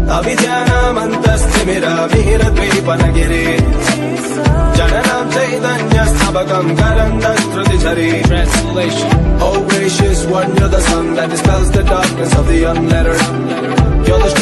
अविद्यानामन्तस्तिमिरमिहिरद्वीपनगिरे जननां चैतन्यस्तबकं करन्दस्त्रुतिझरे. Translation. Oh gracious one, you're the sun that dispels the darkness of the unlettered. You're the